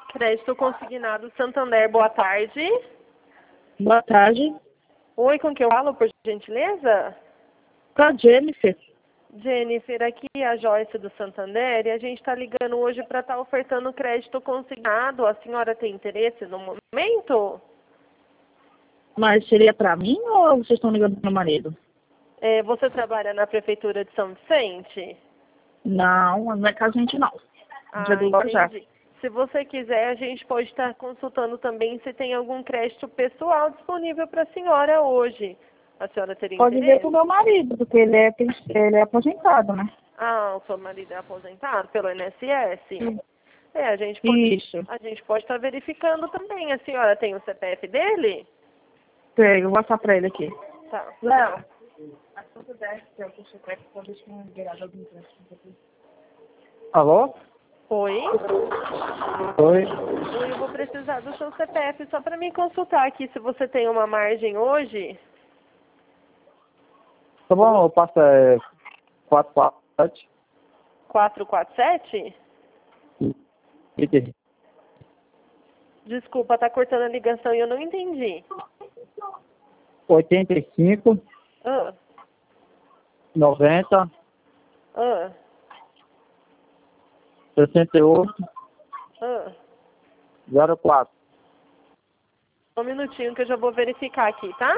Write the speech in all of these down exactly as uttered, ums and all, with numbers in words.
Crédito consignado Santander, boa tarde. Boa tarde. Oi, com que eu falo, por gentileza? Com a Jennifer. Jennifer, aqui é a Joyce do Santander e a gente está ligando hoje para estar tá ofertando crédito consignado. A senhora tem interesse no momento? Mas seria para mim ou vocês estão ligando para o meu marido? É, você trabalha na Prefeitura de São Vicente? Não, não é com a gente não. Ah, Já do Guarujá. entendi. Se você quiser, a gente pode estar consultando também se tem algum crédito pessoal disponível para a senhora hoje. A senhora teria Pode ver interesse? com o meu marido, porque ele é, ele é aposentado, né? Ah, o seu marido é aposentado pelo I N S S? Sim. É, a gente pode, Isso. a gente pode estar verificando também. A senhora tem o C P F dele? Pega, eu vou passar para ele aqui. Tá. Léo. Alô? Oi? Oi. Oi, eu vou precisar do seu C P F só para me consultar aqui se você tem uma margem hoje. Tá bom, eu passo é, quatro quatro sete. quatro quatro sete? Entendi. Desculpa, tá cortando a ligação e eu não entendi. oitenta e cinco, Ah, noventa, ah, sessenta e oito, ah. zero quatro. Um minutinho que eu já vou verificar aqui, tá?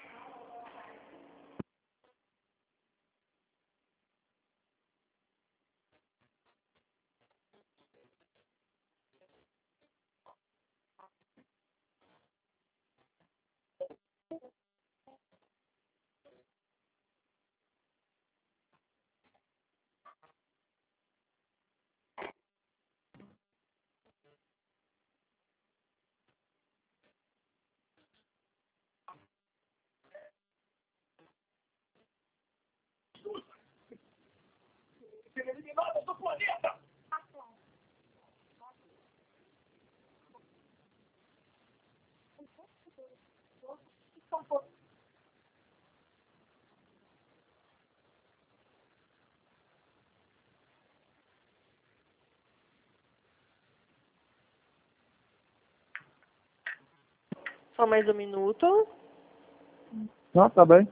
Só mais um minuto. Não, tá bem.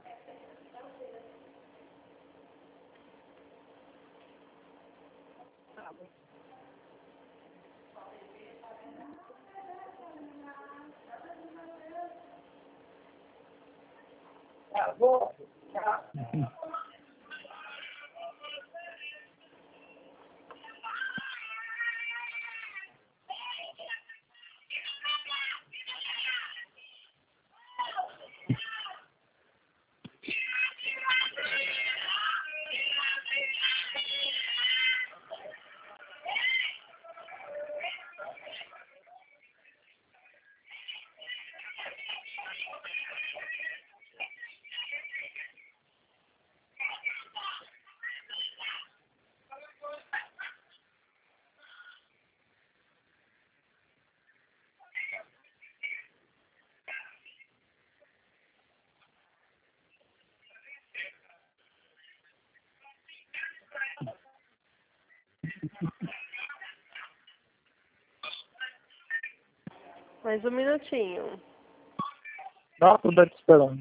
Mais um minutinho. Tá, tudo te esperando.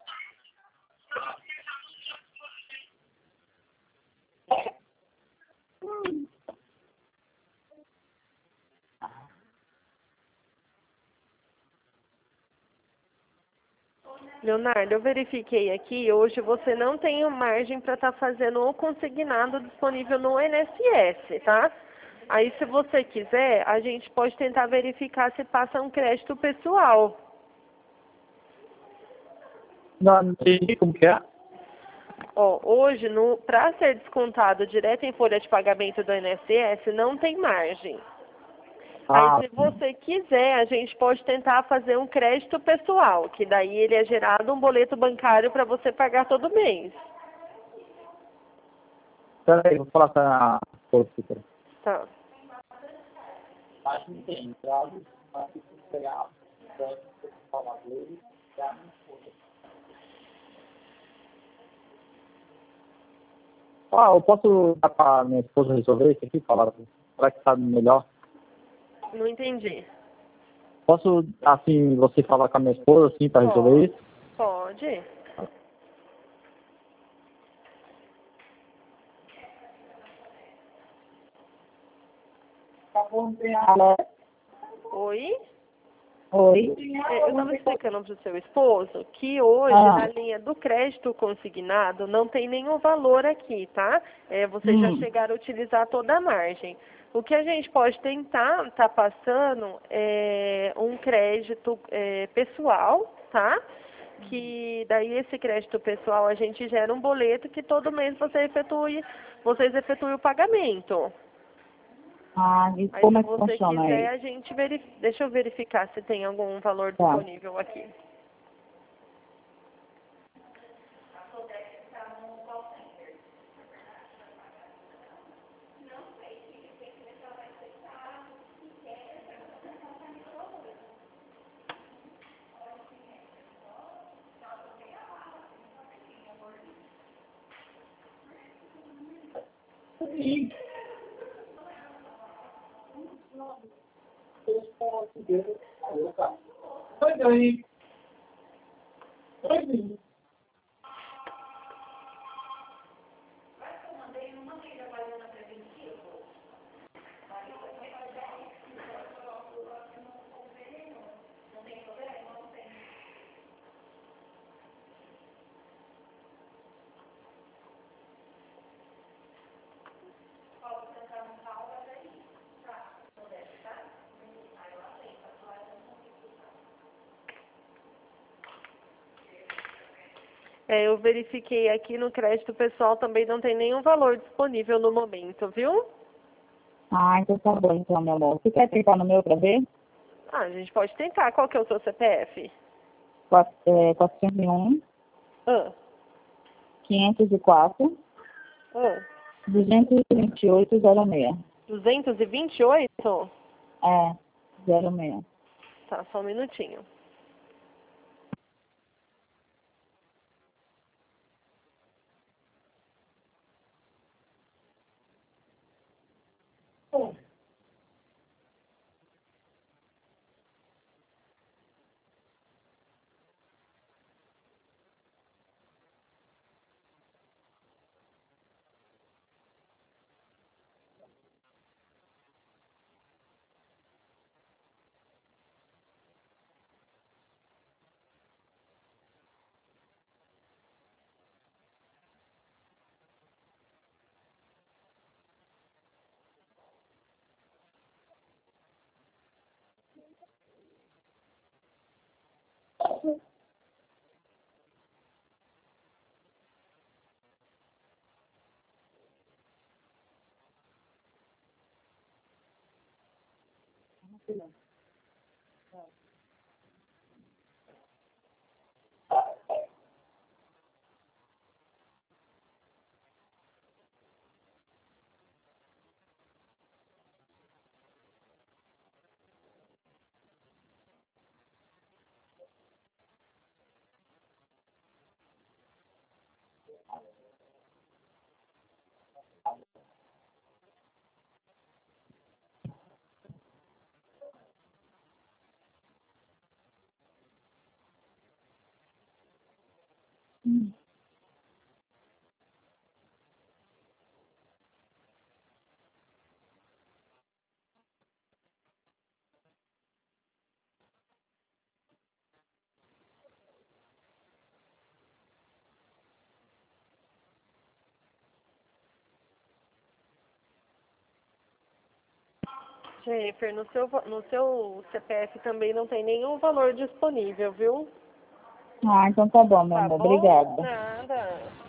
Leonardo, eu verifiquei aqui, hoje você não tem margem para estar fazendo o consignado disponível no I N S S, tá? Aí, se você quiser, a gente pode tentar verificar se passa um crédito pessoal. Não, não entendi como que é. Ó, hoje, para ser descontado direto em folha de pagamento do I N S S, não tem margem. Ah, Aí, se você quiser, a gente pode tentar fazer um crédito pessoal, que daí ele é gerado um boleto bancário para você pagar todo mês. peraí, vou falar com a solicitor. Tá. Ah, eu posso dar pra minha esposa resolver isso aqui, falar, será que sabe melhor? Não entendi. Posso, assim, você falar com a minha esposa, assim, para resolver isso? Pode. Alô? Oi? Oi? É, eu estava explicando para o seu esposo que hoje, Ah. na linha do crédito consignado, não tem nenhum valor aqui, tá? É, vocês já Hum. chegaram a utilizar toda a margem. O que a gente pode tentar tá passando é um crédito é, pessoal, tá? Que daí esse crédito pessoal a gente gera um boleto que todo mês você efetue, vocês efetuem o pagamento. Ah, e Aí como se é que você funciona quiser, aí? a gente verifica. Deixa eu verificar se tem algum valor Tá. disponível aqui. Oi, oi. É, eu verifiquei aqui no crédito pessoal também não tem nenhum valor disponível no momento, viu? Ah, então tá bom, então, meu amor. Você quer tentar no meu pra ver? Ah, a gente pode tentar. Qual que é o seu C P F? Quatro- é, quatrocentos e um, Ah, quinhentos e quatro, ah. duzentos e vinte e oito, zero seis. duzentos e vinte e oito? É, zero seis. Tá, só um minutinho. Hum. Jennifer, no seu, va- no seu C P F também não tem nenhum valor disponível, viu? Ah, então tá bom, meu Tá amor. bom? Obrigada. Nada.